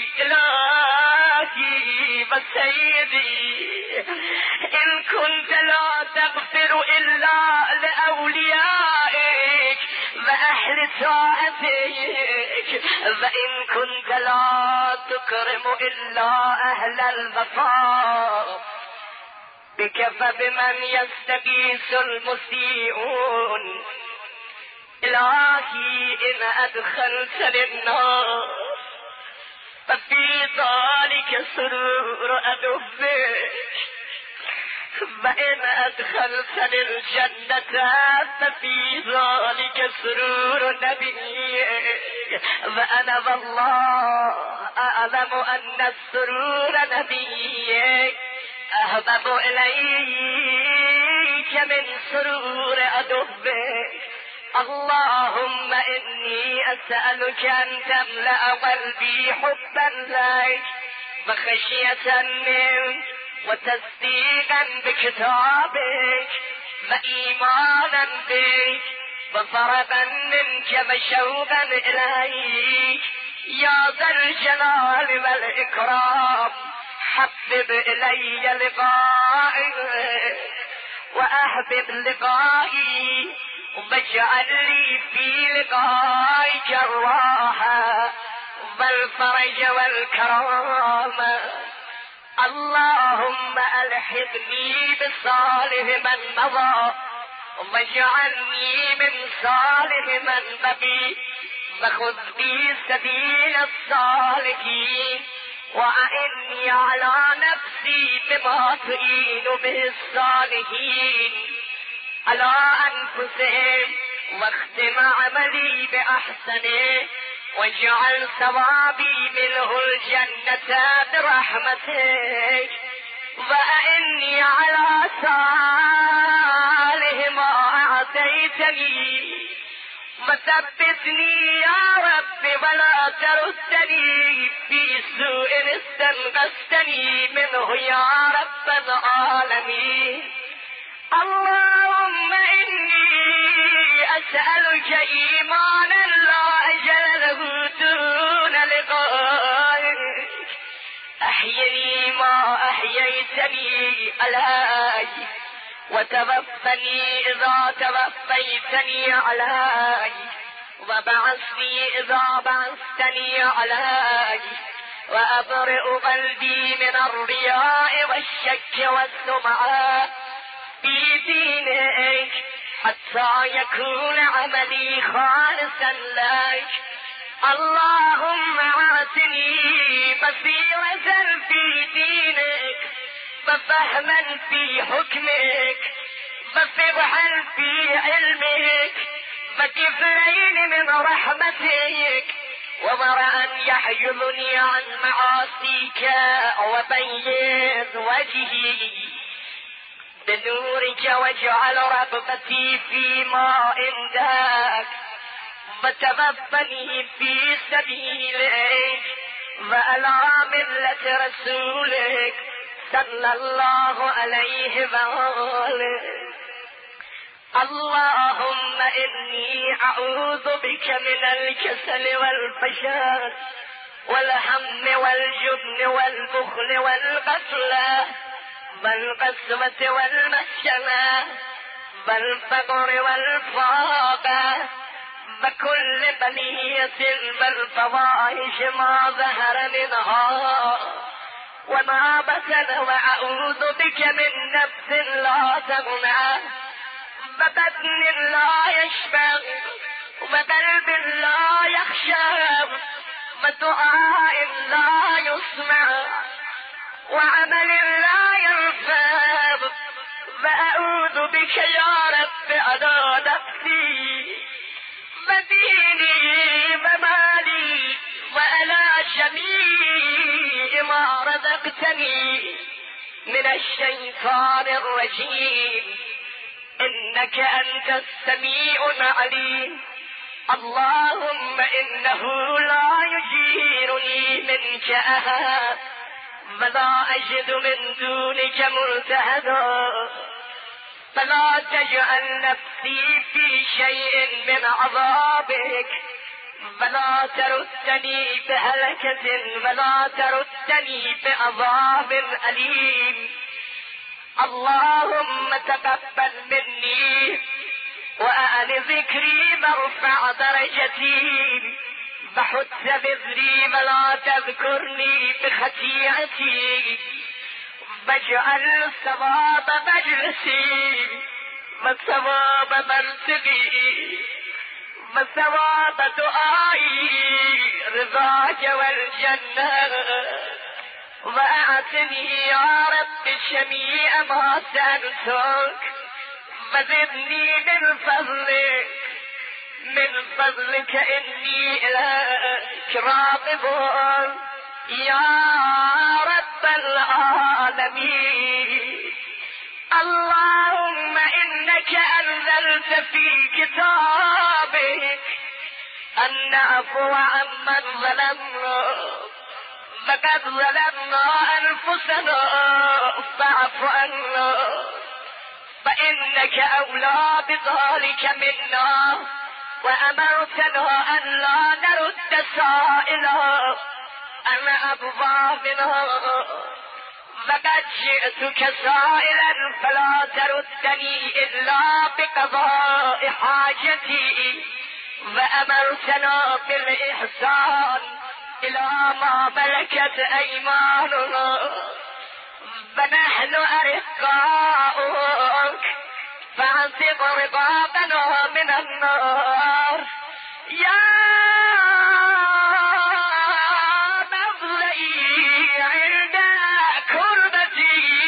إلهي وسيدي، إن كنت لا تغفر إلا لأوليائك وأهل طاعتك، وإن كنت لا تكرم إلا أهل الوفاء بك، فبمن يستغيث المسيئون؟ إلهي إن أدخلتني النار ففي ذلك سرور أدبك، وإن أدخلتني الجنة ففي ذلك سرور نبيك، وأنا والله أعلم أن السرور نبيك أهبب إليك من سرور أدبك. اللهم إني أسألك أن تملأ قلبي حبا لك وخشية منك وتصديقا بكتابك وإيمانا بك وفرغا منك وشوقا إليك يا ذا الجلال والإكرام. حبب إلي لقائك وأحبب لقائي واجعل لي في لقائك الراحة والفرج والكرامة. اللهم ألحقني بصالح من مضى واجعلني من صالح من بقي وخذ بي سبيل الصالحين وأعني على نفسي بما تعين به الصالحين على أنفسهم واختم عملي بأحسنه واجعل ثوابي منه الجنة برحمتك وأعني على صالح ما أعطيتني وثبتني يا رب ولا تردني في سوء استنقذتني منه يا رب العالمين. اللهم إني أسألك إيمانا لا أجل له دون لقائك. أحيني ما أحييتني عليك وتوفني إذا توفيتني عليك وبعثني إذا بعثتني عليك وأبرئ قلبي من الرياء والشك والسمعة في دينك حتى يكون عملي خالصا لك. اللهم اعطني بصيرة في دينك وفهما في حكمك وفقها في علمك وكفلين من رحمتك وورعا يحجبني عن معاصيك وبيض وجهي بنورك واجعل رغبتي فيما عندك وتوفني في سبيلك وعلى ملة رسولك صلى الله عليه وآله. اللهم إني أعوذ بك من الكسل والفشل والهم والجبن والبخل والغفلة والقسوة والمسكنة والفقر والفاقة وكل بلية والفواحش ما ظهر منها وما بطن. وأعوذ بك من نفس لا تغنى وبطن لا يشبع وقلب لا يخشى ودعاء لا يسمع وعمل لا ينفع. وأعوذ بك يا رب على نفسي وديني ومالي وعلى جميع ما رزقتني من الشيطان الرجيم إنك أنت السميع العليم. اللهم إنه لا يجيرني منك أحد ولا أجد من دونك ملتهدا فلا تجعل نفسي في شيء من عذابك ولا تردني بهلكة ولا تردني بعذاب أليم. اللهم تقبل مني وأعل ذكري وارفع درجتي وحث بذري ولا تذكرني بخطيئتي واجعل ثواب مجلسي وثواب مرتبي وثواب دعائي رضاك والجنة، وأعطني يا رب جميع ما سألتك، وزدني من فضلك إني إليك راغب يا رب العالمين. اللهم إنك أنزلت في كتابك أن نعفو عمن ظلمنا، فقد ظلمنا أنفسنا فاعف عنا، فإنك أولى بذلك منا، وأمرتنا أن لا نرد سائلا عن أبوابنا، فقد جئتك سائلا فلا تردني إلا بقضاء حاجتي، وأمرتنا بالإحسان إلى ما ملكت أيماننا، فنحن أرقاؤك فاعتق رقابنا من النار يا مضلئي عند كربتي،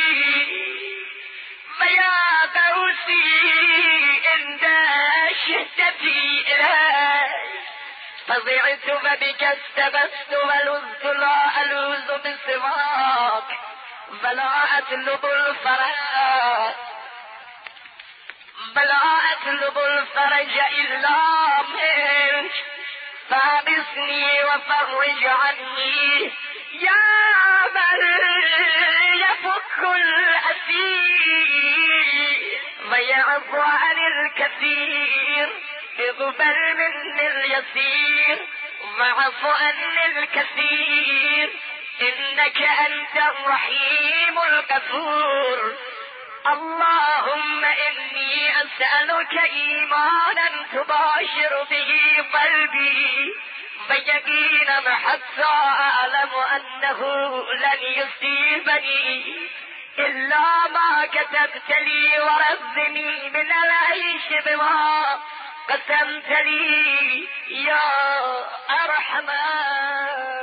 ويا غوثي عند شدتي إليك، فضعت فبك استغثت ولذت لا ألوذ بسواك، فلا أطلب الفرج إلا منك، فابسني وفرج عني يا من يفك الأسير ويعفو عن الكثير، اقبل مني اليسير واعف عني الكثير، إنك أنت الرحيم الغفور. اللهم إني أسألك إيمانا تباشر به قلبي، ويقينا حتى أعلم أنه لن يصيبني إلا ما كتبت لي، ورزقني من العيش بما قسمت لي يا أرحم